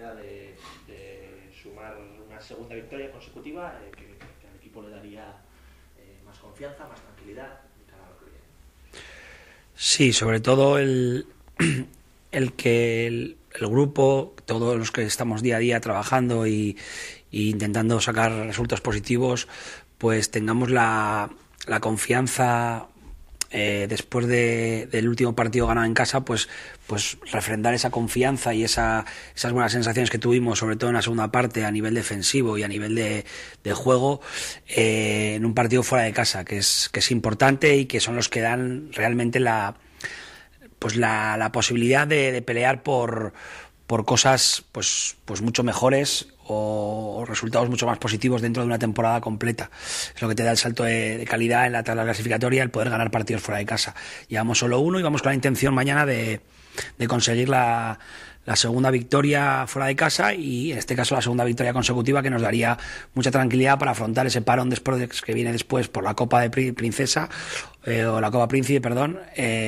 posibilidad de sumar una segunda victoria consecutiva que al equipo le daría más confianza, más tranquilidad de cara a lo que viene. Sí, sobre todo el que el grupo, todos los que estamos día a día trabajando y intentando sacar resultados positivos, pues tengamos la confianza después del último partido ganado en casa, pues refrendar esa confianza y esas buenas sensaciones que tuvimos, sobre todo en la segunda parte a nivel defensivo y a nivel de juego, en un partido fuera de casa, que es importante y que son los que dan realmente la posibilidad de pelear por cosas pues mucho mejores o resultados mucho más positivos dentro de una temporada completa. Es lo que te da el salto de calidad en la tabla clasificatoria, el poder ganar partidos fuera de casa. Llevamos solo uno y vamos con la intención mañana de conseguir la segunda victoria fuera de casa y en este caso la segunda victoria consecutiva, que nos daría mucha tranquilidad para afrontar ese parón que viene después por la Copa de Princesa o la Copa Príncipe, perdón,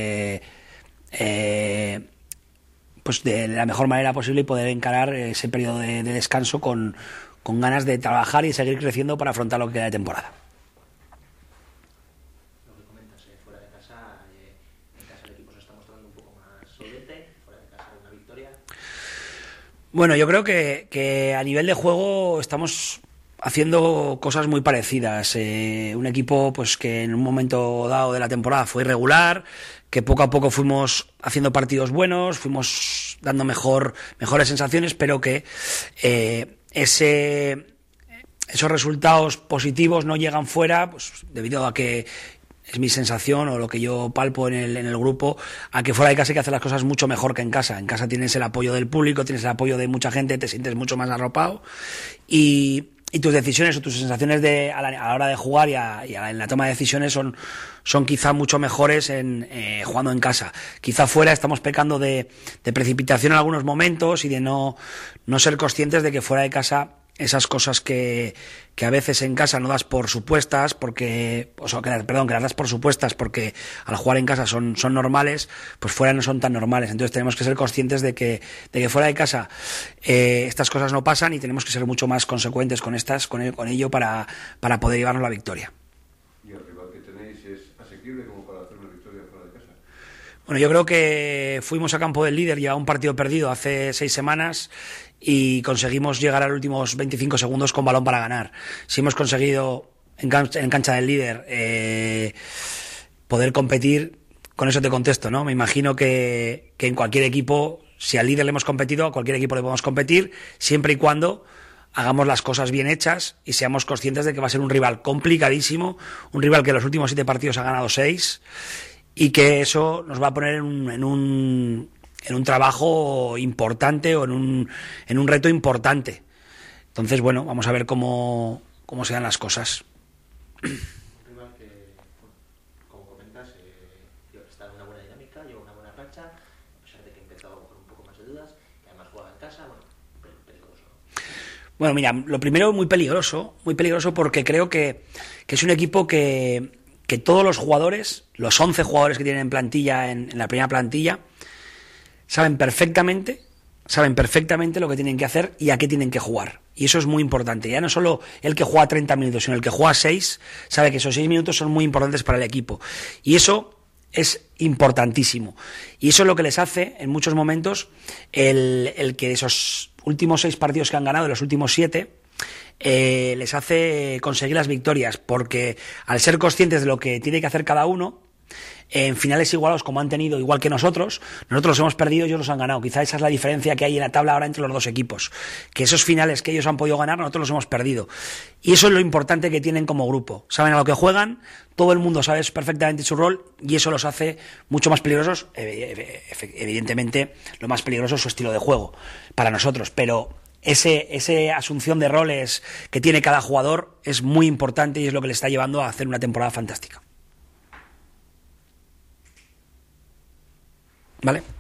pues de la mejor manera posible y poder encarar ese periodo de descanso con ganas de trabajar y seguir creciendo para afrontar lo que queda de temporada. Lo que comentas, fuera de casa, en casa el equipo se está mostrando un poco más solvente, fuera de casa una victoria. Bueno, yo creo que a nivel de juego estamos haciendo cosas muy parecidas. Un equipo pues que en un momento dado de la temporada fue irregular, que poco a poco fuimos haciendo partidos buenos, fuimos dando mejores sensaciones, pero que esos resultados positivos no llegan fuera, pues debido a que es mi sensación o lo que yo palpo en el grupo, a que fuera de casa hay que hacer las cosas mucho mejor que en casa. En casa tienes el apoyo del público, tienes el apoyo de mucha gente, te sientes mucho más arropado y tus decisiones o tus sensaciones a la hora de jugar y en la toma de decisiones son quizá mucho mejores jugando en casa. Quizá fuera estamos pecando de precipitación en algunos momentos y de no ser conscientes de que fuera de casa esas cosas que a veces en casa no das por supuestas, que las das por supuestas porque al jugar en casa son normales, pues fuera no son tan normales. Entonces tenemos que ser conscientes de que fuera de casa estas cosas no pasan y tenemos que ser mucho más consecuentes con ello para poder llevarnos la victoria. ¿Y el rival que tenéis es asequible como para hacer una victoria fuera de casa? Bueno, yo creo que fuimos a campo del líder ya un partido perdido hace 6 semanas y conseguimos llegar a los últimos 25 segundos con balón para ganar. Si hemos conseguido en cancha del líder poder competir, con eso te contesto, ¿no? Me imagino que en cualquier equipo, si al líder le hemos competido, a cualquier equipo le podemos competir, siempre y cuando hagamos las cosas bien hechas y seamos conscientes de que va a ser un rival complicadísimo, un rival que en los últimos 7 partidos ha ganado 6 y que eso nos va a poner en un trabajo importante o en un reto importante. Entonces, bueno, vamos a ver cómo se dan las cosas. Un rival que, como comentas, está en una buena dinámica, lleva una buena racha, a pesar de que ha empezado con un poco más de dudas, que además juega en casa, bueno, peligroso. Bueno, mira, lo primero muy peligroso porque creo que es un equipo que todos los jugadores, los 11 jugadores que tienen en plantilla, en la primera plantilla, saben perfectamente lo que tienen que hacer y a qué tienen que jugar. Y eso es muy importante. Ya no solo el que juega 30 minutos, sino el que juega 6, sabe que esos 6 minutos son muy importantes para el equipo. Y eso es importantísimo. Y eso es lo que les hace, en muchos momentos, el que esos últimos 6 partidos que han ganado, de los últimos 7, les hace conseguir las victorias, porque al ser conscientes de lo que tiene que hacer cada uno, en finales igualados como han tenido, igual que nosotros los hemos perdido, ellos los han ganado. Quizá esa es la diferencia que hay en la tabla ahora entre los dos equipos, que esos finales que ellos han podido ganar, nosotros los hemos perdido. Y eso es lo importante que tienen como grupo. Saben a lo que juegan, todo el mundo sabe perfectamente su rol y eso los hace mucho más peligrosos. Evidentemente, lo más peligroso es su estilo de juego para nosotros, pero esa asunción de roles que tiene cada jugador es muy importante y es lo que le está llevando a hacer una temporada fantástica. ¿Vale?